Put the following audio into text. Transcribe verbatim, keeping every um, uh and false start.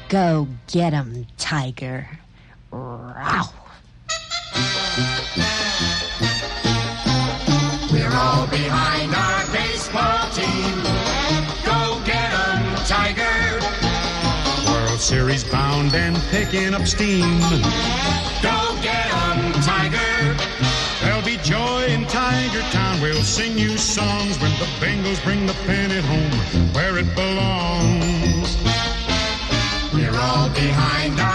Go get 'em, Tiger. Row. We're all behind our baseball team. Go get 'em, Tiger. World Series bound and picking up steam. Go get 'em, Tiger. There'll be joy in Tiger Town. We'll sing you songs when the Bengals bring the pennant home where it belongs. We're all behind our